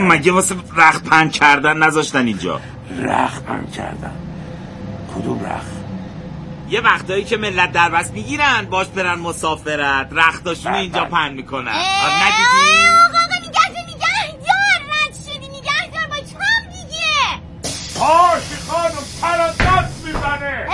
مگه واسه رخت پهن کردن نذاشتن اینجا؟ رخت پهن کردن؟ کدوم رخت؟ یه وقتایی که ملت دربست میگیرن باش برن مسافرت، رختاشونو اینجا پهن میکنن. ندیدی؟ رد شدی نگهدار با چم دیگه. پاشی خانم پرندت میزنه.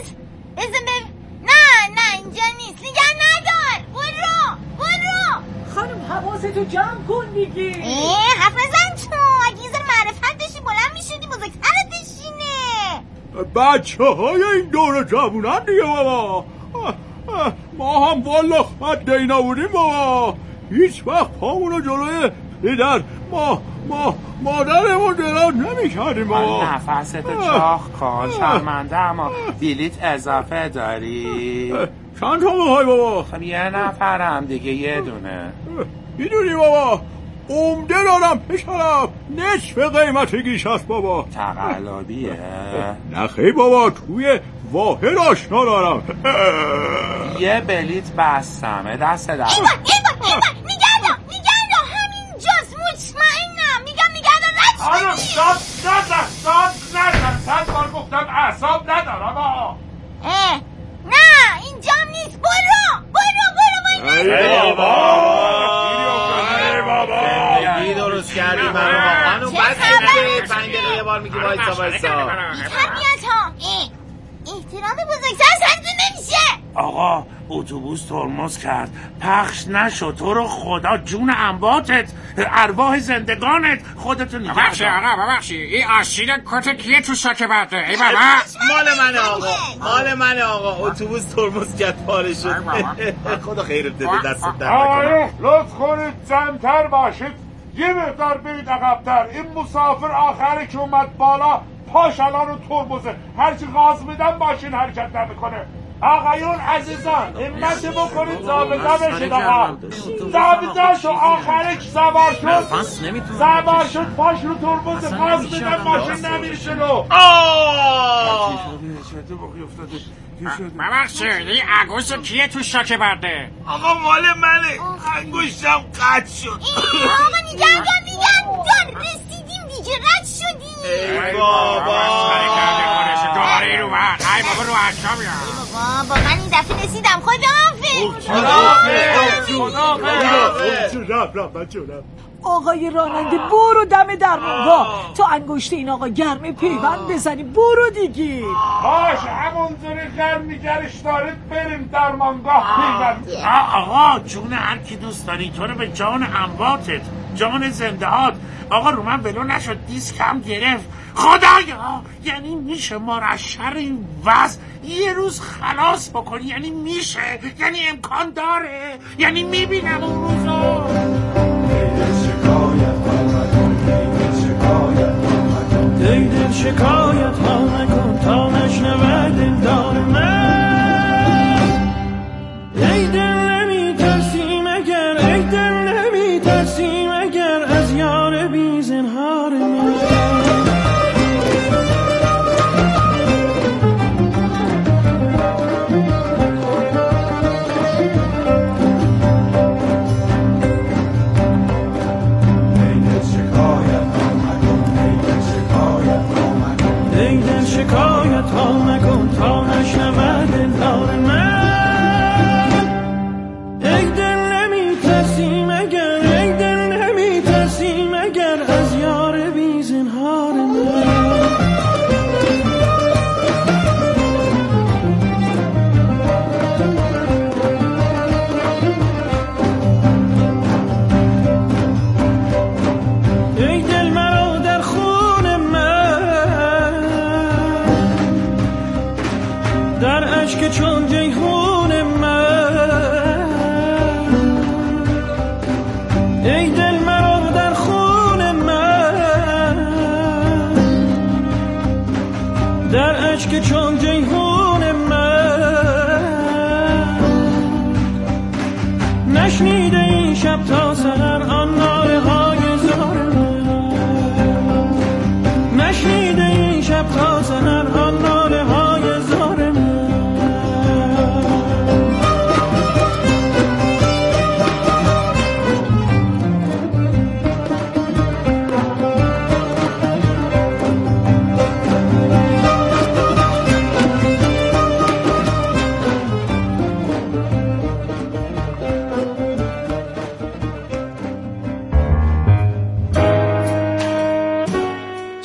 نه اینجا نیست، نگه ندار. برو خانم حواستو جمع کن دیگه. حرف نزن تو، اگه این ذره معرفت داشتی بلند میشدی بزرگترت بشینه. بچه های این دوره جوونن دیگه بابا. ما هم والا خط دینا بودیم بابا، هیچ وقت پامونو جلوی دیدن مادرمون دراز نمی کردیم بابا. نفستو چاخ کن، شرمنده اما بلیت اضافه داری؟ چند تا میخوای بابا؟ خب یه نفرم دیگه، یه دونه. میدونی بابا عمده دارم پسرم، نصف قیمتگیش هست بابا. تقلبیه؟ نخی بابا، توی واحد آشنا دارم. یه بلیت بستمه، دست در نگه دار همینجاست، مطمئنم. میگم نگه دار. آنم داد نزن 100 بار گفتم اعصاب ندارم آقا. نه اینجام نیست. برو ای بابا بی درست کردی منو. خانم بس اینه 5 دقیقه یه بار میگی وایسا. تربیت ها احترام بزرگتر سرتون نمیشه. آقا اتوبوس ترمز کرد، پخش نشد. تو رو خدا جون انباتت، ارواح زندگانت، خودتو نگه دار. ببخشی این آشیل کت کیه تو ساک برده؟ ای بابا مال منه آقا. اتوبوس ترمز کرد پاره شد. خدا خیرت بده، دستت در آقای لطف کنید جمع‌تر باشید، یه مقدار برید عقب‌تر. این مسافر آخری که اومد بالا پاش الان رو ترمزه، هرچی غاز میدن ماشین حرکت نمیکنه. آقایون عزیزان همت بکنید ضابطه بشید. آقا ضابطه شو آخرش سوار شد پاش رو ترمز، غاز میدن ماشین نمیره جلو. ببخشی این انگوش کیه تو ساک برده؟ آقا مال منه، انگشتم قطع شد. آقا نگه دار رسیدیم دیگه، رد شدیم. ای بابا داری رو من. ای بابا رو اجا بیام. با من این دفعه رسیدم. خداحافظ. آقای راننده برو دم درمانگاه، تا انگشت این آقا گرمه پیوند بزنی. برو دیگه. باش همونجوری گرمیگرش دارید بریم درمانگاه پیوند. آقا جون هر کی دوست داری، تو رو به جان امواتت، جان زندهات. آقا رو من ولو نشد، دیسکم گرفت. خدایا یعنی میشه ما را از شر این وضع یه روز خلاص بکنی؟ یعنی میشه؟ یعنی امکان داره؟ یعنی میبینم اون روزو؟ دل شکایت ها نکن تا نشنوه دلدار من. ای دل نمی ترسی مگر، ای دل نمی ترسی مگر از یار بی زنهار من. شکایت ها نکن تا نشنوه دلدار من. ای دل نمی ترسی مگر، ای دل نمی ترسی مگر از یار بی زنهار من. ای دل مرا در خون من، در اشک چون جیحون من. ای دل مرا در خون من، در اشک چون جیحون من. نشنیده این شب تا سحر آن ناله های زار من. نشنیده این شب تا سحر آن ناله های زار من.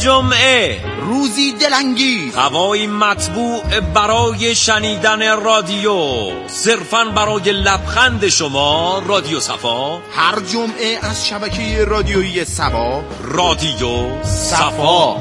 جمعه روزی دلانگیز، هوایی مطبوع برای شنیدن رادیو، صرفاً برای لبخند شما. رادیو صفا هر جمعه از شبکه رادیویی صفا. رادیو صفا.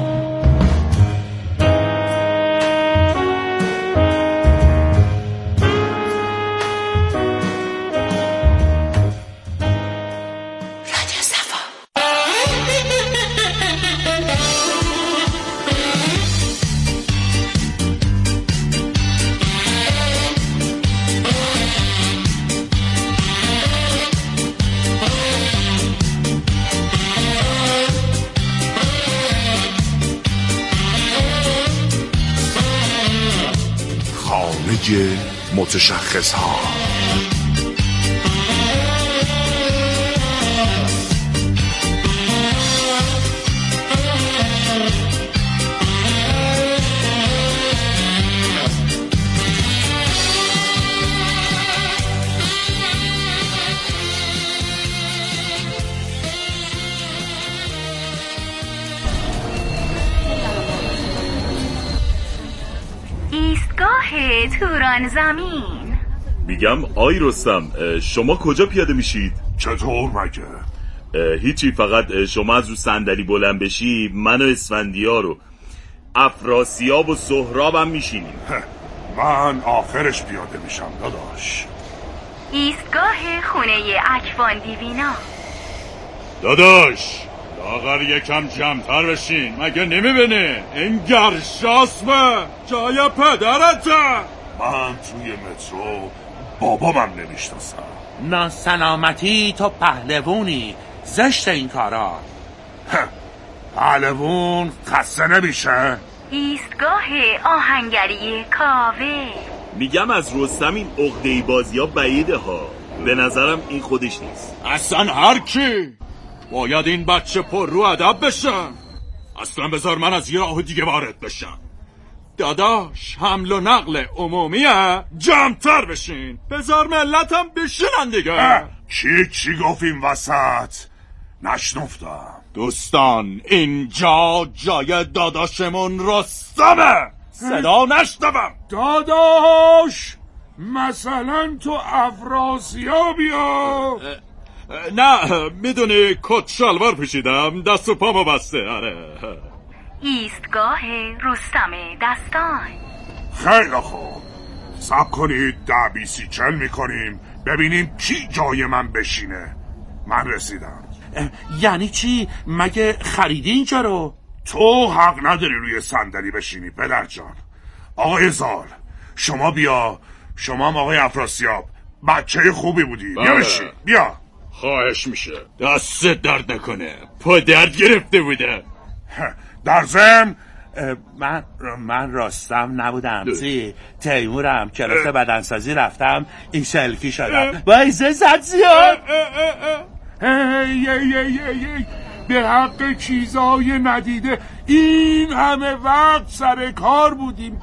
متشخص ها. توران زمین. میگم آی رستم، شما کجا پیاده میشید؟ چطور مگه؟ هیچی، فقط شما از رو صندلی بلند بشی من و اسفندیار و افراسیاب و سهرابم میشینیم. من آخرش پیاده میشم داداش. ایستگاه خونه اکوان دیوینا. داداش لاغر یکم جمع‌تر بشین، مگه نمیبینه این گرشاسبه جای پدرته. من توی مترو بابامم نمیشناسم. ناسلامتی تو پهلوونی، زشت این کارا. پهلوون خسته نمیشه. ایستگاه آهنگری کاوه. میگم از رستم این عقده‌ای بازی‌ها بعیده ها، به نظرم این خودش نیست. اصلا هر کی باید این بچه پر رو ادب بشن. اصلا بذار من از یه راه دیگه وارد بشم. داداش حمل و نقل عمومیه، جمع‌تر بشین، بذار ملتم بشینن دیگه. چی گفت این وسط؟ نشنفتم. دوستان اینجا جای داداشمون رستمه، صدا نشنوم. داداش مثلا تو افراسیابی ها؟ نه میدونی کت شلوار پوشیدم، دست و پامو بسته. آره. ایستگاه رستم دستان. خیلی خوب، صبر کنید 10-20-40 میکنیم ببینیم کی جای من بشینه. من رسیدم. یعنی چی؟ مگه خریدی اینجا رو؟ تو حق نداری روی صندلی بشینی پدر جان. آقای زال شما بیا، شما هم آقای افراسیاب بچه خوبی بودی. بیا بشین، بیا. خواهش میشه، دست درد نکنه، پا درد گرفته بوده. در ضمن من راستم نبودم، تیمورم کلاس بدنسازی رفتم، این سلفی شدم با ایزه زد زیاد. به حق چیزای ندیده این همه وقت سر کار بودیم.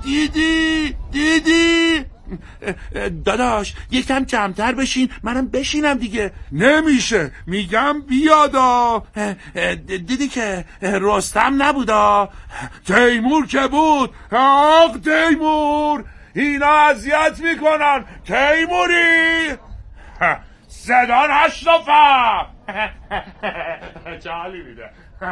دیدی؟ داداش یکم جمع‌تر بشین، منم بشینم دیگه. نمیشه، میگم بیادا. دیدی که رستم نبودا، تیمور که بود. آق تیمور، اینا اذیت میکنن. تیموری صدا نشنفم. چالی میده.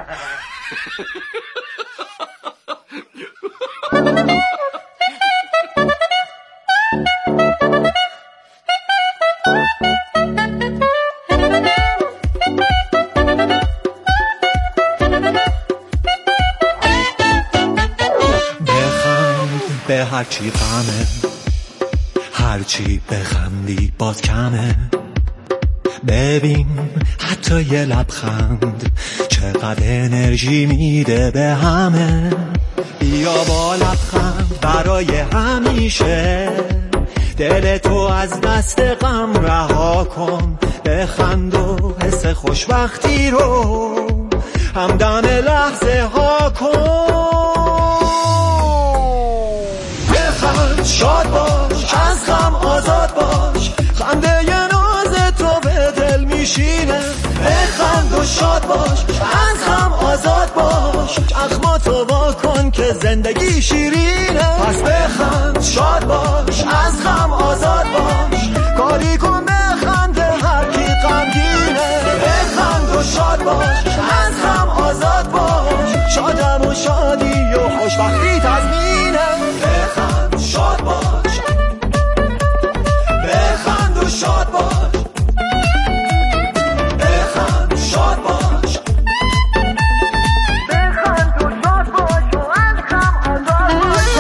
بخند به هرچی غمه، هرچی بخندی باز کمه. ببین حتی یه لبخند چقدر انرژی میده به همه. بیا با لبخند برای همیشه، دل تو از دست غم رها کن. بخند و حس خوشبختی رو همدم لحظه ها کن. بخند شاد باش، از غم آزاد باش، خنده ی ناز تو به دل میشینه. بخند و شاد باش، از غم آزاد باش، اخمات زندگی شیرینه. پس بخند شاد باش، از غم آزاد باش، کاری کن بخنده هر کی غمگینه. بخند و شاد باش، از غم آزاد باش، شادم و شادی و خوشبختی تضمینه. بخند شاد باش، بخند و شاد باش، بخند شاد باش، بخند و شاد باش و از غم آزاد باش.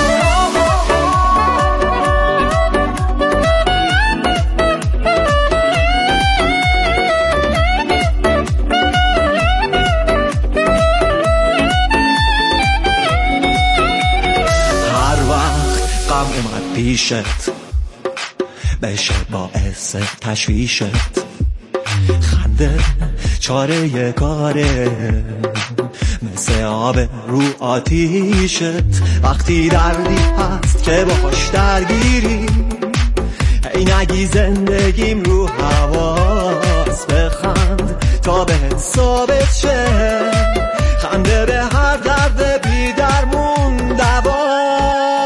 هر وقت غم اومد پیشت بشه باعث تشویشت، خنده چاره کاره مثل آب رو آتیشت. وقتی دردی هست که باش درگیری، ای نگی زندگیم رو حواس. بخند تا به ثابت شه، خنده به هر درد بی درمون دواست.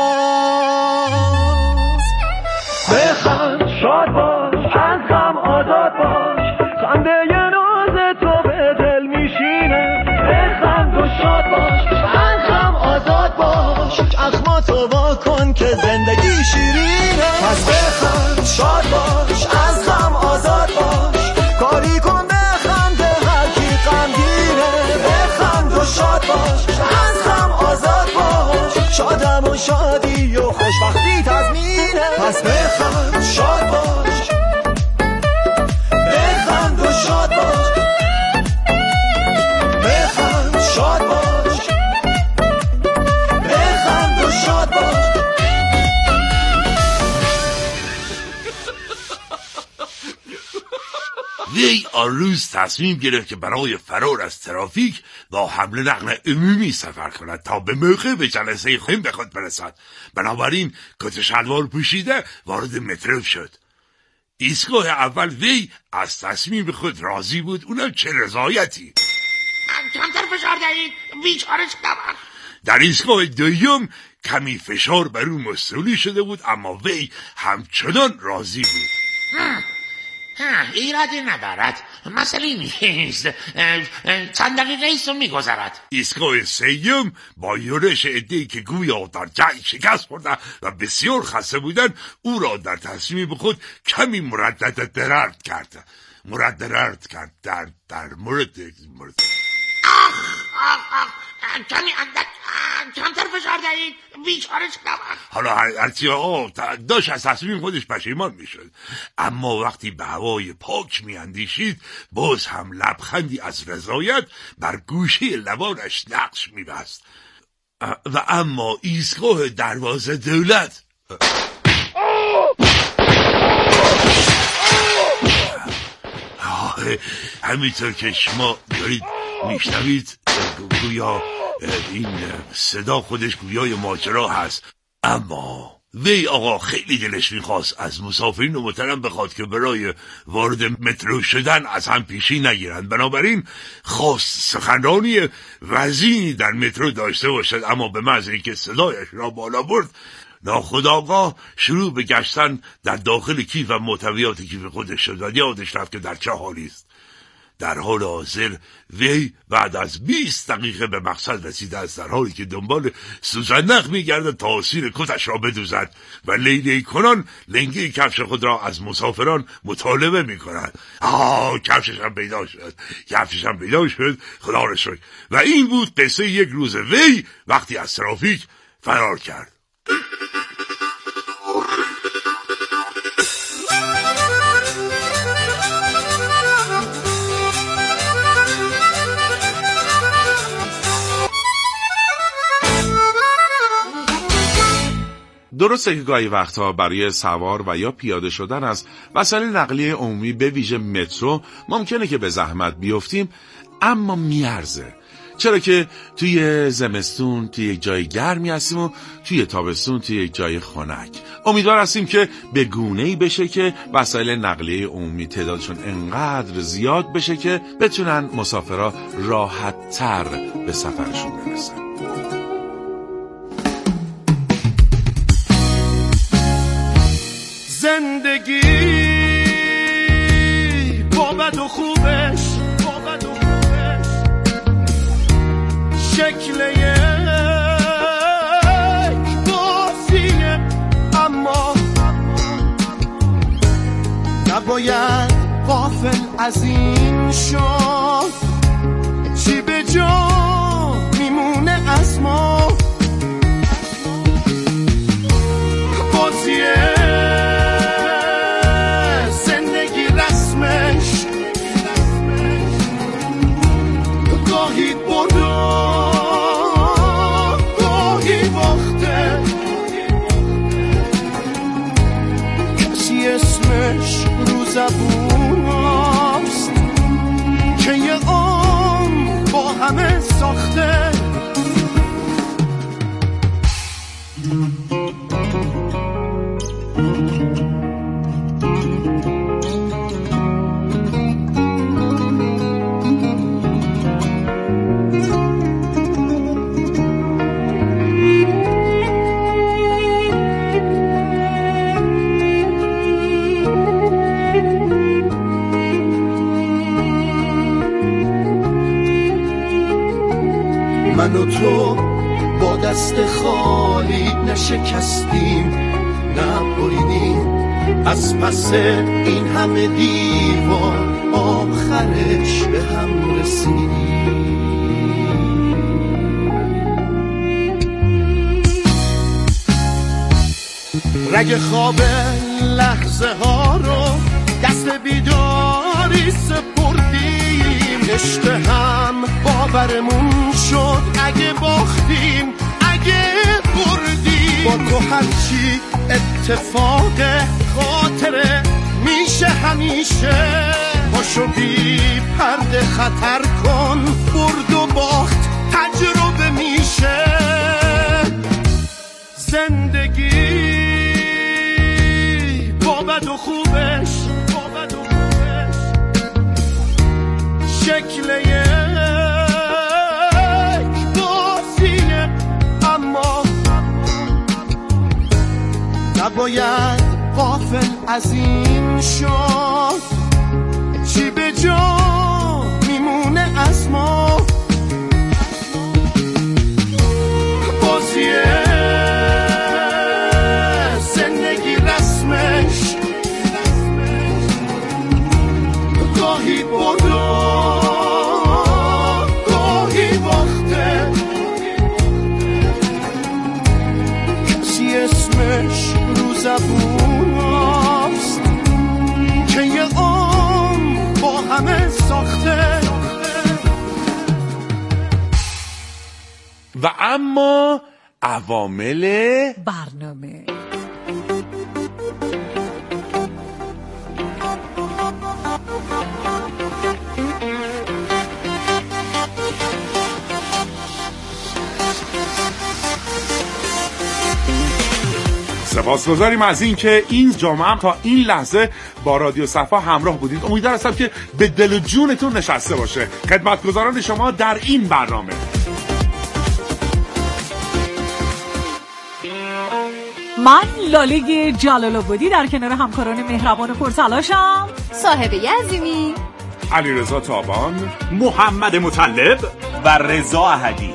بخند شاد باش، از غم آزاد باش، خنده یه ناز تو به دل میشینه. بخند و شاد باش، از غم آزاد باش، اخماتو وا کن که زندگی شیرینه. پس بخند شاد باش، از غم آزاد باش، کاری کن بخنده هر کی غمگینه. بخند و شاد باش، از غم آزاد باش، شادم و شادی و خوشبختی تضمینه. پس بخند شاد باش، بخند و شاد باش، بخند شاد باش، بخند و شاد باش. وی آن روز تصمیم گرفت که برای فرار از ترافیک با حمل نقل عمومی سفر کند تا به موقع به جلسه خیم به خود برسد. بنابراین کت شلوار پوشیده وارد مترو شد. ایستگاه اول وی از تصمیم خود راضی بود، اونم چه رضایتی. کمتر فشار دهید، بیچاره شدم. در ایستگاه دوم کمی فشار بر او مستولی شده بود، اما وی همچنان راضی بود. ایرادی ندارد، مسئله نیست، چند دقیقه ایست و میگذرد. ایستگاه سوم با یورش عده‌ای که گویا در جنگ شکست خورده و بسیار خسته بودن، او را در تصمیم خود کمی مردد کرد در مورد کمی کمتر فشار دهید، بیچاره شدم. حالا هرچی داشت از تصمیم خودش پشیمان میشد، اما وقتی به هوای پاک میاندیشید باز هم لبخندی از رضایت بر گوشه لبانش نقش میبست. و اما ایستگاه دروازه دولت همینطور که شما دارید میشنوید، گویا این صدا خودش گویای ماجرا هست. اما وی آقا خیلی دلش میخواست از مسافرین محترم بخواد که برای وارد مترو شدن از هم پیشی نگیرند، بنابراین خواست سخنرانی وزینی در مترو داشته باشد، اما به محض اینکه صدایش را بالا برد ناخودآگاه شروع به گشتن در داخل کیف و محتویات کیف خودش شد و یادش رفت که در چه حالی است. در حال حاضر وی بعد از 20 دقیقه به مقصد رسیده است، در حالی که دنبال سوزنق می‌گردد تا آسیر کتش را بدوزد و لیلی کنان لنگه کفش خود را از مسافران مطالبه می‌کند. کفشش هم پیدا شد، خدا را شکر. و این بود قصه یک روز وی وقتی از ترافیک فرار کرد. درسته که گاهی وقتها برای سوار و یا پیاده شدن از وسایل نقلیه عمومی به ویژه مترو ممکنه که به زحمت بیفتیم، اما میارزه. چرا که توی زمستون توی یک جای گرمی هستیم و توی تابستون توی یک جای خنک. امیدوار هستیم که به گونه‌ای بشه که وسایل نقلیه عمومی تعدادشون انقدر زیاد بشه که بتونن مسافرها راحت تر به سفرشون برسن. زندگی با بد و خوبش شکل یک بازیه، اما نباید غافل از این شد چی به جا میمونه از ما. بازیه زندگی رسمش گاهی برده گاهی باخته، کسی اسمش رو زبون هست که یه عمر با همه ساخته. من و تو با دست خالی نشکستیم، نبریدیم از پس این همه دیوار، آخرش به هم رسیدیم. رگ خواب لحظه ها رو دست بیداری سپردیم، عشق هم باورمون شد اگه باختیم اگه بردیم. با تو هرچی اتفاق خاطره میشه همیشه، پاشو بی پرده خطر کن، برد و باخت تجربه میشه. زندگی با بد و خوبش شکل یک بازیه، اما نباید غافل از این شد چی به جا میمونه از ما. بازیه زندگی رسمش گاهی برده گاهی باخته، کسی اسمش رو زبون هست که یه عمر با همه ساخته. و اما عوامل برنامه. سپاسگزاریم از این که این جامعه هم تا این لحظه با رادیو صفا همراه بودید. امیدوارم هستم که به دل و جونتون نشسته باشه. خدمتگزاران شما در این برنامه من لاله جلال‌آبادی در کنار همکاران مهربان پرتلاشم، صاحبه عظیمی، علیرضا تابان، محمد مطلب و رضا احدی.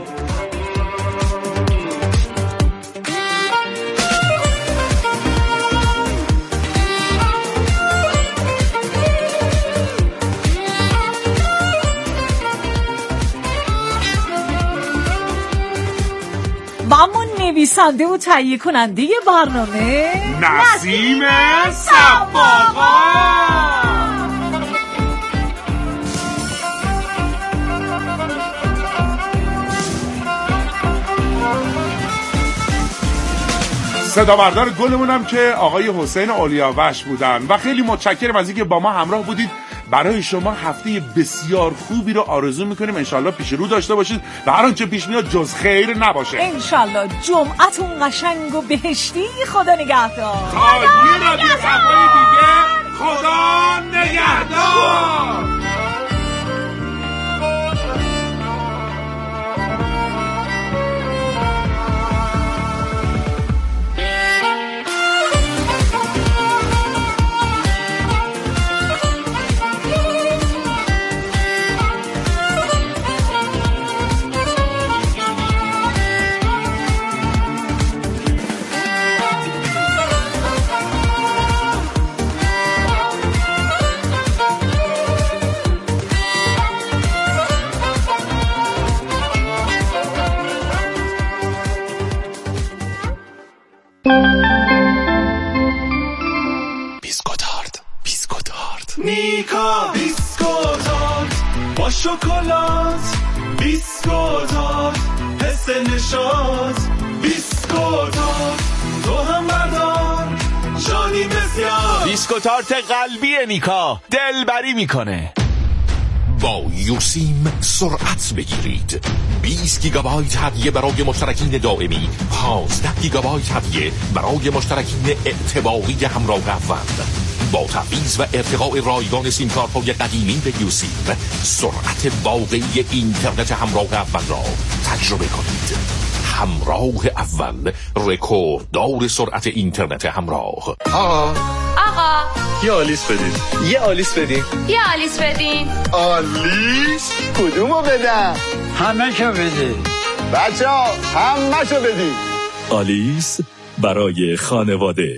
و اما نویسنده و تهیه کننده برنامه نسیم صباغا. صدابردار گلمون هم که آقای حسین اولیاوش بودن و خیلی متشکرم از اینکه با ما همراه بودید. برای شما هفته بسیار خوبی رو آرزو میکنیم، انشالله پیش رو داشته باشید و هر آنچه پیش میاد جز خیر نباشه. انشالله جمعتون قشنگ و بهشتی. خدا نگهدار. تا یه رادیو صفای دیگه، خدا نگهدار. بیسکوتارد میکا بیسکوتارد با شکلات، بیسکوتارد حس نشاط، بیسکوتارد تو هم بردار شادی بسیار. بیسکوتارت قلبی نیکا دلبری میکنه. با یوسیم سرعت بگیرید. 20 گیگابایت هدیه برای مشترکین دائمی، 15 گیگابایت هدیه برای مشترکین اعتباری همراه اول. با تعویض و ارتقاء رایگان سیمکارت‌های قدیمی به یوسیم، سرعت واقعی اینترنت همراه اول را تجربه کنید. همراه اول، رکورددار سرعت اینترنت همراه. آقا یه آلیس بدین. یه آلیس بدین. یه آلیس بدین. آلیس؟ کدومو بدم؟ همه شو بدین. بچه ها همه شو بدین. آلیس برای خانواده.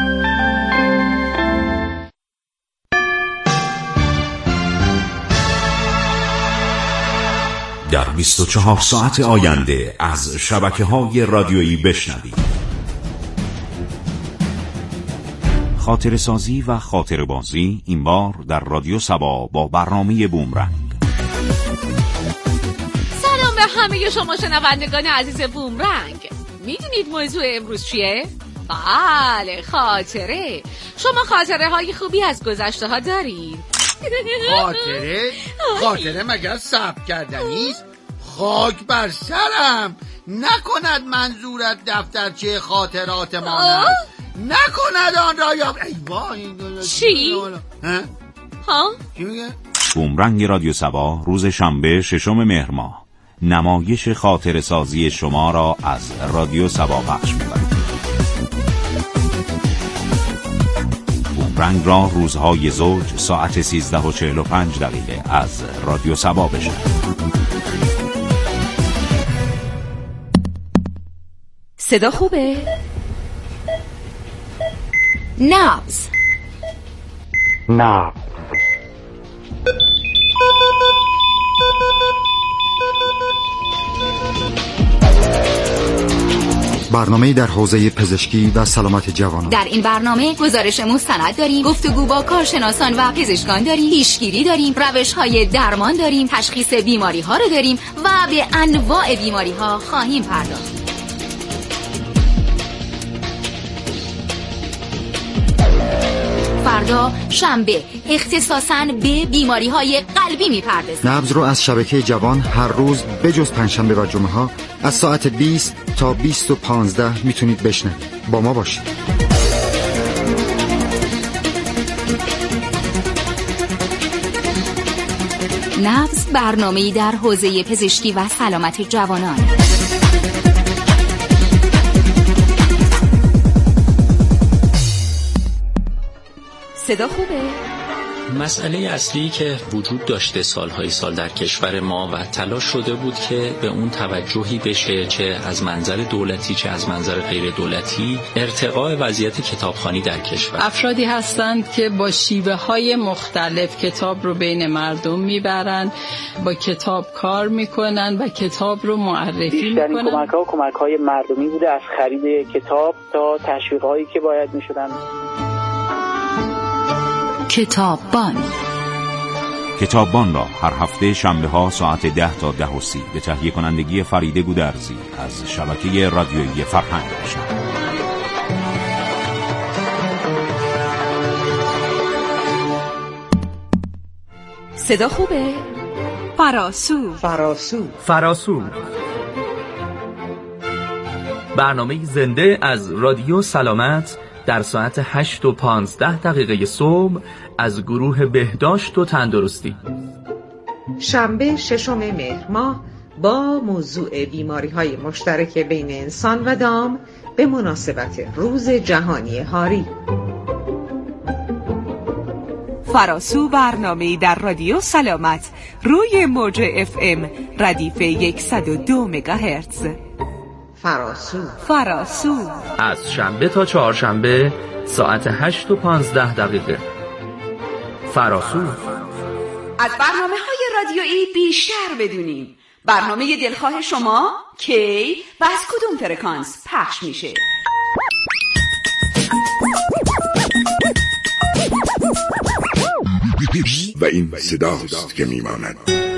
در 24 ساعت آینده از شبکه‌های رادیویی بشنوید. خاطره سازی و خاطره بازی این بار در رادیو سبا با برنامه بومرنگ. سلام به همه شما شنوندگان عزیز بومرنگ. میدونید موضوع امروز چیه؟ بله، خاطره. شما خاطره های خوبی از گذشته ها دارید؟ خاطره مگر ثبت کردنیست؟ خاک بر سرم. نکند منظورت دفترچه خاطرات ما است. نکند آن را یا ای وای. چی؟ ها؟ چی میگه؟ بومرنگ رادیو سبا روز شنبه 6 مهر ماه نمایش خاطره سازی شما را از رادیو سبا پخش می‌کند. بومرنگ را روزهای زوج ساعت 13:45 از رادیو سبا بشنوید. صدا خوبه؟ نبض. برنامه‌ای در حوزه پزشکی و سلامت جوانان. در این برنامه گزارش مستند داریم، گفتگو با کارشناسان و پزشکان داریم، پیشگیری داریم، روش‌های درمان داریم، تشخیص بیماری‌ها رو داریم و به انواع بیماری‌ها خواهیم پرداخت. فردا شنبه اختصاصاً به بیماری‌های قلبی می‌پردازیم. نبض رو از شبکه جوان هر روز بجز پنجشنبه و جمعه‌ها از ساعت 20 تا 20:15 میتونید بشنوید. با ما باشید. نبض برنامه‌ای در حوزه پزشکی و سلامت جوانان. صدا خوبه؟ مسئله اصلی که وجود داشته سالهای سال در کشور ما و تلاش شده بود که به اون توجهی بشه، چه از منظر دولتی چه از منظر غیر دولتی، ارتقاء وضعیت کتابخوانی در کشور. افرادی هستند که با شیوه های مختلف کتاب رو بین مردم میبرن، با کتاب کار میکنن و کتاب رو معرفی میکنن. بیشترین کمک‌ها کمک‌های مردمی بوده، از خرید کتاب تا تشویق‌هایی که باید میشدن. کتاببان را هر هفته شنبه ها ساعت 10 تا 10:30 به تهیه کنندگی فریده گودرزی از شبکه رادیویی فرهنگ بشنوید. صدا خوبه؟ فراسو برنامه زنده از رادیو سلامت در ساعت 8:15 صبح از گروه بهداشت و تندرستی. شنبه 6 مهر ماه با موضوع بیماری‌های مشترک بین انسان و دام به مناسبت روز جهانی هاری. فراسو برنامه‌ای در رادیو سلامت روی موج FM ردیف 102 مگاهرتز. فراسو از شنبه تا چهارشنبه ساعت 8:15. فراسو. از برنامه‌های رادیویی بیشتر بدونیم. برنامه دلخواه شما کی و از کدوم فرکانس پخش میشه؟ و این صداست که میماند.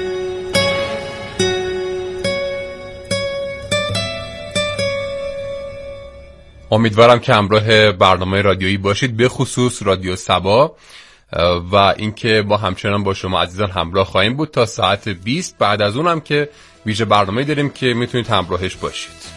امیدوارم که همراه برنامه رادیویی باشید، به خصوص رادیو صبا، و اینکه با همچنان با شما عزیزان همراه خواهیم بود تا ساعت 20. بعد از اون هم که ویژه برنامه داریم که میتونید همراهش باشید.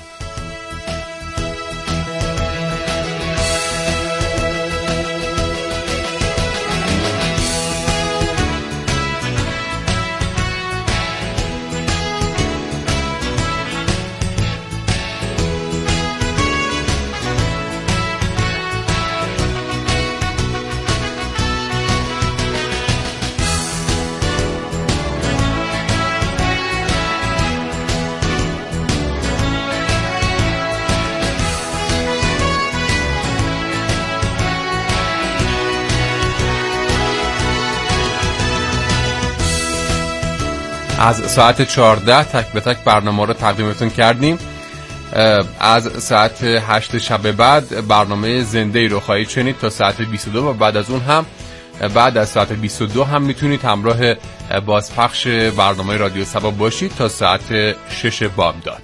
از ساعت 14 تک به تک برنامه رو تقدیمتون کردیم. از ساعت 8 شب بعد برنامه زنده ای رو خواهید شنید تا ساعت 22 و بعد از اون هم بعد از ساعت 22 هم میتونید همراه بازپخش برنامه رادیو صبا باشید تا ساعت 6 بامداد.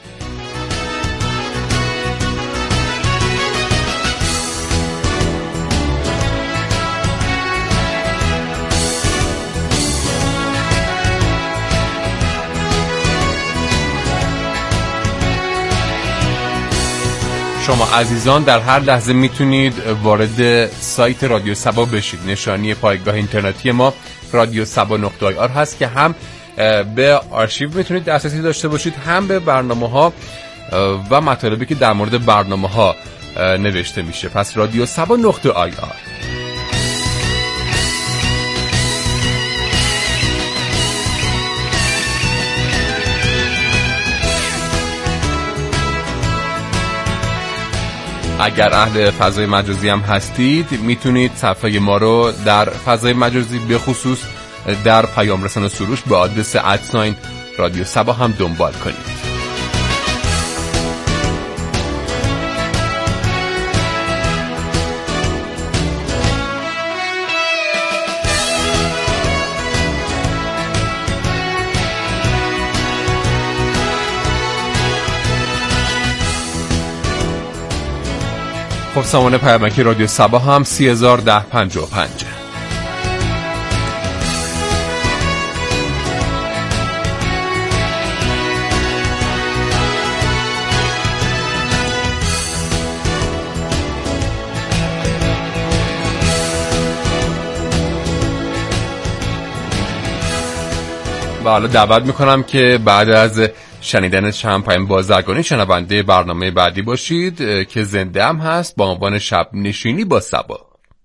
شما عزیزان در هر لحظه میتونید وارد سایت رادیو صبا بشید. نشانی پایگاه اینترنتی ما radiosaba.ir هست که هم به آرشیو میتونید دسترسی داشته باشید، هم به برنامه‌ها و مطالبی که در مورد برنامه‌ها نوشته میشه. پس radiosaba.ir. اگر اهل فضای مجازی هم هستید میتونید صفحه ما رو در فضای مجازی به خصوص در پیام رسان سروش به آدرس @رادیو صبا هم دنبال کنید. خب سامانه پیامکی رادیو صبا هم 301055. و حالا دعوت میکنم که بعد از شنیدن چند پیام بازرگانی شنونده برنامه بعدی باشید که زنده هم هست با عنوان شب نشینی با صبا.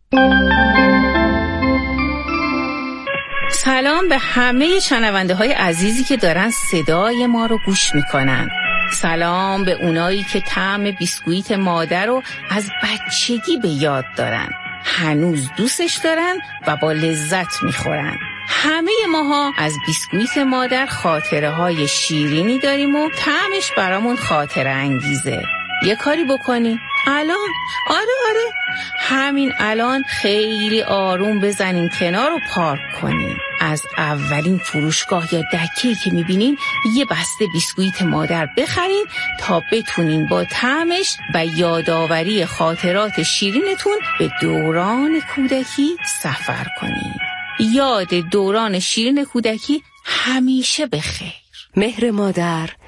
سلام به همه شنونده های عزیزی که دارن صدای ما رو گوش میکنن. سلام به اونایی که طعم بیسکویت مادر رو از بچگی به یاد دارن، هنوز دوستش دارن و با لذت میخورن. همه ماها از بیسکویت مادر خاطره های شیرینی داریم و طعمش برامون خاطره انگیزه. یه کاری بکنی الان، آره همین الان خیلی آروم بزنین کنار و پارک کنین. از اولین فروشگاه یا دکه‌ای که میبینین یه بسته بیسکویت مادر بخرین تا بتونین با طعمش و یادآوری خاطرات شیرینتون به دوران کودکی سفر کنین. یاد دوران شیرین کودکی همیشه بخیر. مهر مادر